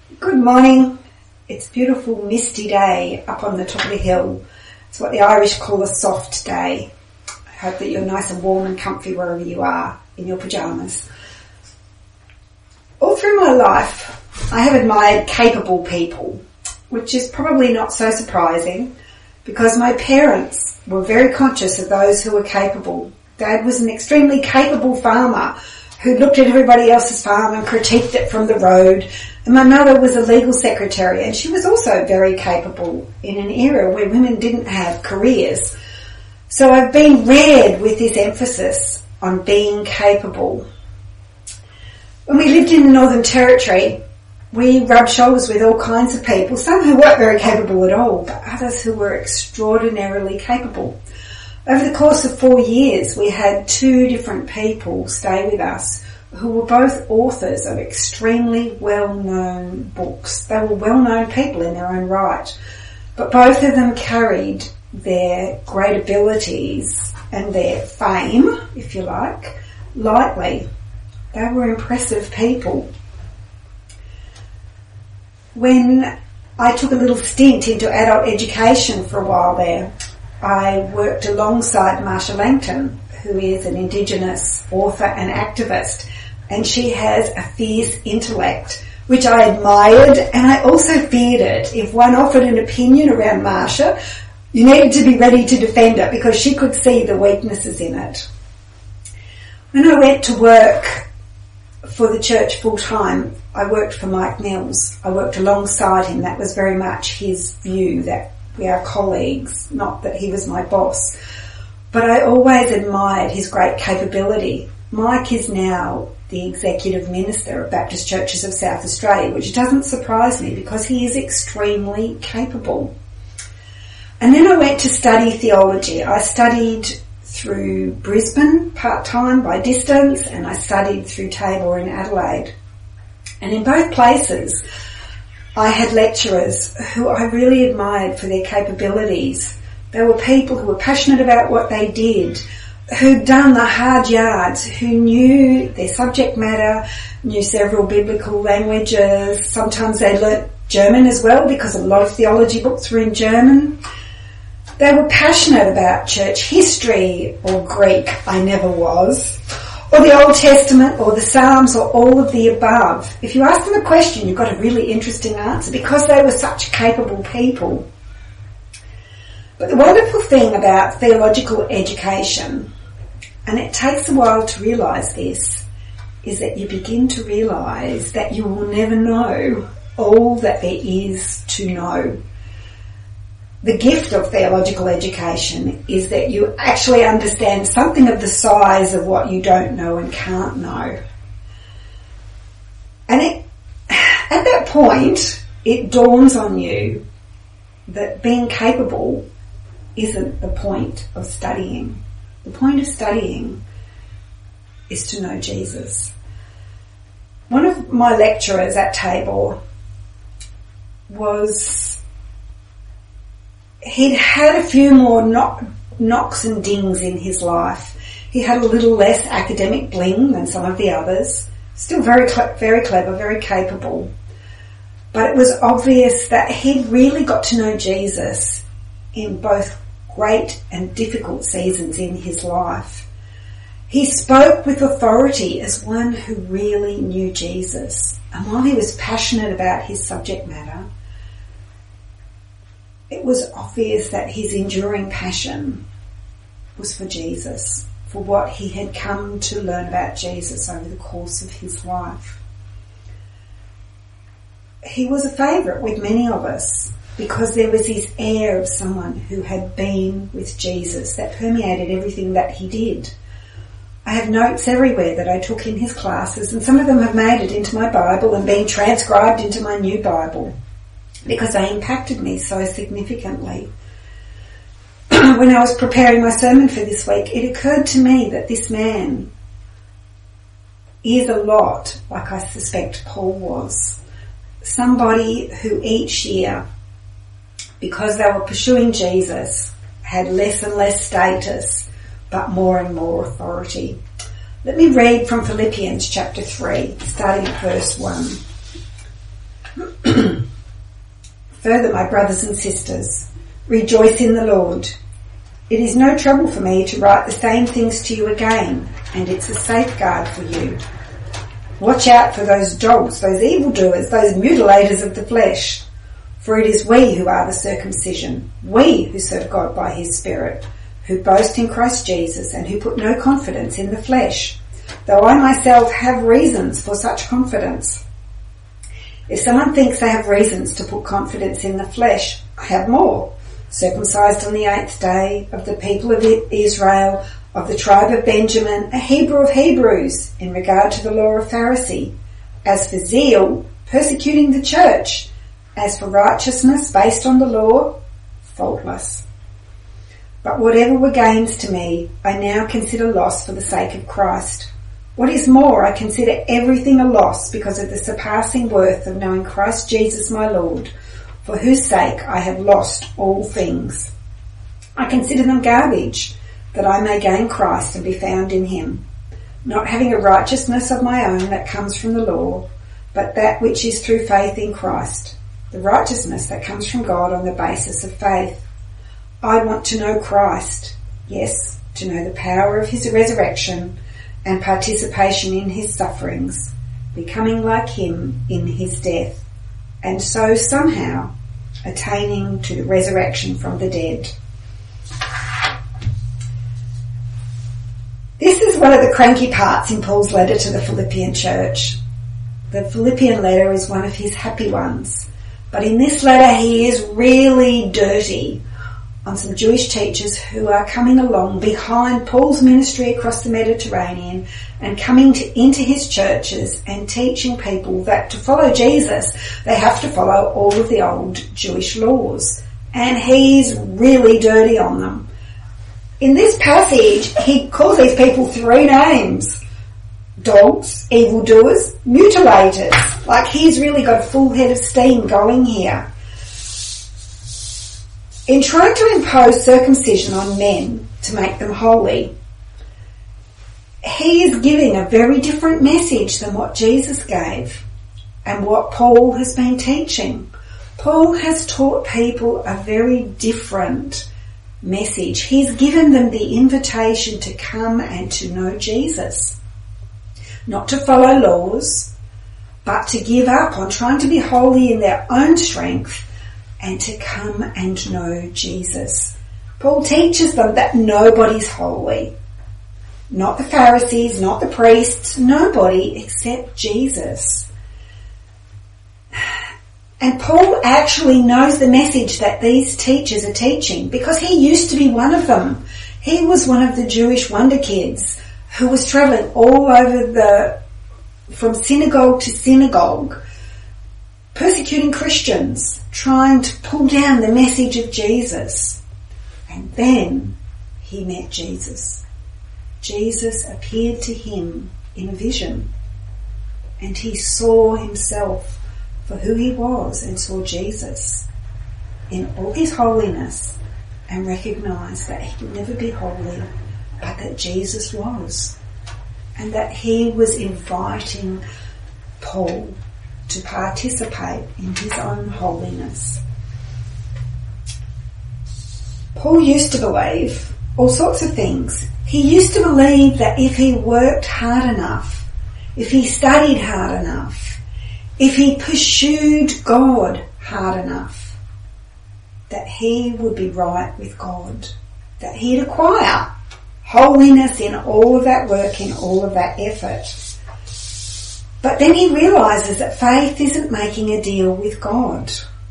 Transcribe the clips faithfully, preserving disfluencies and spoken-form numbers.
Good morning. It's a beautiful misty day up on the top of the hill. It's what the Irish call a soft day. I hope that you're nice and warm and comfy wherever you are in your pyjamas. All through my life, I have admired capable people, which is probably not so surprising because my parents were very conscious of those who were capable. Dad was an extremely capable farmer who looked at everybody else's farm and critiqued it from the road. And my mother was a legal secretary, and she was also very capable in an era where women didn't have careers. So I've been reared with this emphasis on being capable. When we lived in the Northern Territory, we rubbed shoulders with all kinds of people, some who weren't very capable at all, but others who were extraordinarily capable. Over the course of four years, we had two different people stay with us who were both authors of extremely well-known books. They were well-known people in their own right, but both of them carried their great abilities and their fame, if you like, lightly. They were impressive people. When I took a little stint into adult education for a while there, I worked alongside Marsha Langton, who is an Indigenous author and activist, and she has a fierce intellect, which I admired, and I also feared it. If one offered an opinion around Marsha, you needed to be ready to defend it because she could see the weaknesses in it. When I went to work for the church full-time, I worked for Mike Mills. I worked alongside him. That was very much his view, that we are colleagues, not that he was my boss. But I always admired his great capability. Mike is now the Executive Minister of Baptist Churches of South Australia, which doesn't surprise me because he is extremely capable. And then I went to study theology. I studied through Brisbane part-time by distance, and I studied through Tabor in Adelaide. And in both places, I had lecturers who I really admired for their capabilities. They were people who were passionate about what they did, who'd done the hard yards, who knew their subject matter, knew several biblical languages. Sometimes they learnt German as well because a lot of theology books were in German. They were passionate about church history or Greek, I never was, or the Old Testament or the Psalms or all of the above. If you ask them a question, you've got a really interesting answer because they were such capable people. But the wonderful thing about theological education, and it takes a while to realise this, is that you begin to realise that you will never know all that there is to know. The gift of theological education is that you actually understand something of the size of what you don't know and can't know. And it, at that point, it dawns on you that being capable isn't the point of studying. The point of studying is to know Jesus. One of my lecturers at Tabor was... He'd had a few more knock, knocks and dings in his life. He had a little less academic bling than some of the others. Still very, very clever, very capable. But it was obvious that he'd really got to know Jesus in both great and difficult seasons in his life. He spoke with authority as one who really knew Jesus. And while he was passionate about his subject matter, it was obvious that his enduring passion was for Jesus, for what he had come to learn about Jesus over the course of his life. He was a favourite with many of us because there was this air of someone who had been with Jesus that permeated everything that he did. I have notes everywhere that I took in his classes, and some of them have made it into my Bible and been transcribed into my new Bible, because they impacted me so significantly. When I was preparing my sermon for this week, it occurred to me that this man is a lot like I suspect Paul was. Somebody who each year, because they were pursuing Jesus, had less and less status, but more and more authority. Let me read from Philippians chapter three, starting at verse one. Further, my brothers and sisters, rejoice in the Lord. It is no trouble for me to write the same things to you again, and it's a safeguard for you. Watch out for those dogs, those evildoers, those mutilators of the flesh. For it is we who are the circumcision, we who serve God by his Spirit, who boast in Christ Jesus and who put no confidence in the flesh, though I myself have reasons for such confidence. If someone thinks they have reasons to put confidence in the flesh, I have more. Circumcised on the eighth day, of the people of Israel, of the tribe of Benjamin, a Hebrew of Hebrews, in regard to the law of Pharisee. As for zeal, persecuting the church. As for righteousness based on the law, faultless. But whatever were gains to me, I now consider loss for the sake of Christ. What is more, I consider everything a loss because of the surpassing worth of knowing Christ Jesus my Lord, for whose sake I have lost all things. I consider them garbage, that I may gain Christ and be found in him, not having a righteousness of my own that comes from the law, but that which is through faith in Christ, the righteousness that comes from God on the basis of faith. I want to know Christ, yes, to know the power of his resurrection and participation in his sufferings, becoming like him in his death, and so somehow attaining to the resurrection from the dead. This is one of the cranky parts in Paul's letter to the Philippian church. The Philippian letter is one of his happy ones, but in this letter he is really dirty on some Jewish teachers who are coming along behind Paul's ministry across the Mediterranean and coming to, into his churches and teaching people that to follow Jesus, they have to follow all of the old Jewish laws. And he's really dirty on them. In this passage, he calls these people three names. Dogs, evildoers, mutilators. Like he's really got a full head of steam going here. In trying to impose circumcision on men to make them holy, he is giving a very different message than what Jesus gave and what Paul has been teaching. Paul has taught people a very different message. He's given them the invitation to come and to know Jesus. Not to follow laws, but to give up on trying to be holy in their own strength and to come and know Jesus. Paul teaches them that nobody's holy. Not the Pharisees, not the priests, nobody except Jesus. And Paul actually knows the message that these teachers are teaching because he used to be one of them. He was one of the Jewish wonder kids who was travelling all over the, from synagogue to synagogue, persecuting Christians, trying to pull down the message of Jesus. And then he met Jesus. Jesus appeared to him in a vision, and he saw himself for who he was and saw Jesus in all his holiness and recognised that he could never be holy, but that Jesus was, and that he was inviting Paul to participate in his own holiness. Paul used to believe all sorts of things. He used to believe that if he worked hard enough, if he studied hard enough, if he pursued God hard enough, that he would be right with God, that he'd acquire holiness in all of that work, in all of that effort. But then he realises that faith isn't making a deal with God.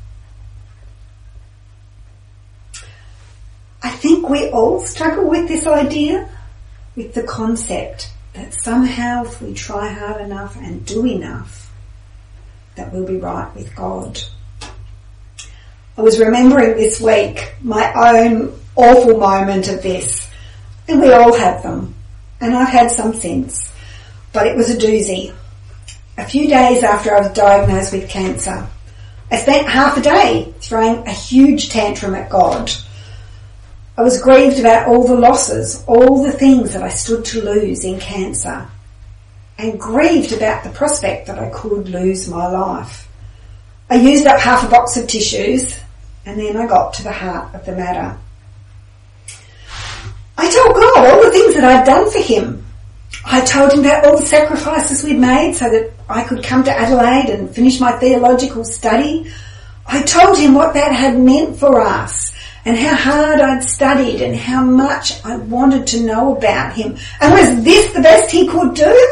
I think we all struggle with this idea, with the concept that somehow if we try hard enough and do enough, that we'll be right with God. I was remembering this week my own awful moment of this, and we all have them, and I've had some since, but it was a doozy. A few days after I was diagnosed with cancer, I spent half a day throwing a huge tantrum at God. I was grieved about all the losses, all the things that I stood to lose in cancer, and grieved about the prospect that I could lose my life. I used up half a box of tissues, and then I got to the heart of the matter. I told God all the things that I'd done for him. I told him about all the sacrifices we'd made so that I could come to Adelaide and finish my theological study. I told him what that had meant for us and how hard I'd studied and how much I wanted to know about him. And was this the best he could do?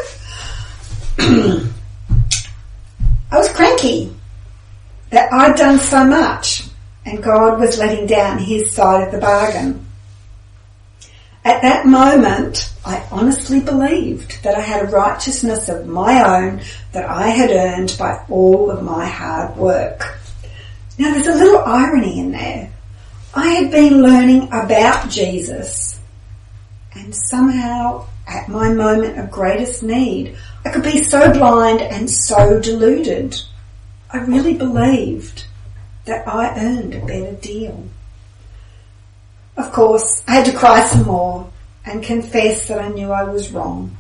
I was cranky that I'd done so much and God was letting down his side of the bargain. At that moment, I honestly believed that I had a righteousness of my own that I had earned by all of my hard work. Now there's a little irony in there. I had been learning about Jesus, and somehow at my moment of greatest need, I could be so blind and so deluded. I really believed that I earned a better deal. Of course, I had to cry some more and confess that I knew I was wrong.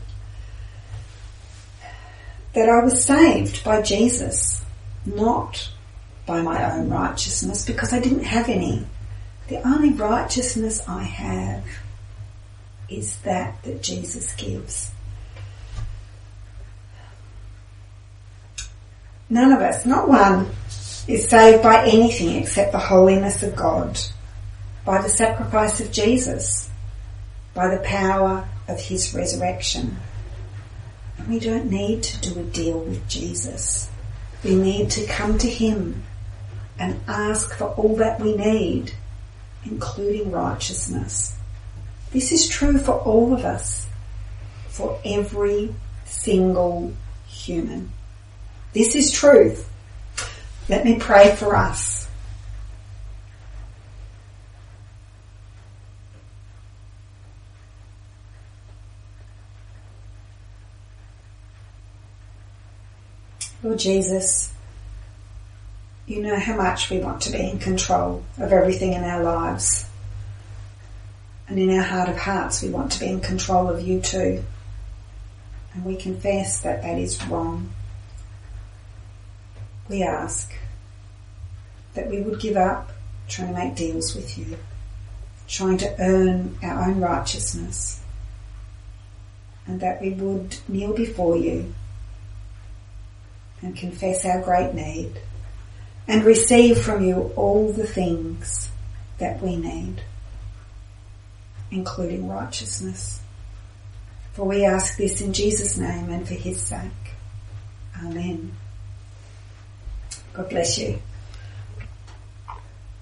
That I was saved by Jesus, not by my own righteousness, because I didn't have any. The only righteousness I have is that that Jesus gives. None of us, not one, is saved by anything except the holiness of God, by the sacrifice of Jesus, by the power of his resurrection. And we don't need to do a deal with Jesus. We need to come to him and ask for all that we need, including righteousness. This is true for all of us, for every single human. This is truth. Let me pray for us. Lord Jesus, you know how much we want to be in control of everything in our lives. And in our heart of hearts, we want to be in control of you too. And we confess that that is wrong. We ask that we would give up trying to make deals with you, trying to earn our own righteousness, and that we would kneel before you and confess our great need and receive from you all the things that we need, including righteousness. For we ask this in Jesus' name and for his sake. Amen. God bless you.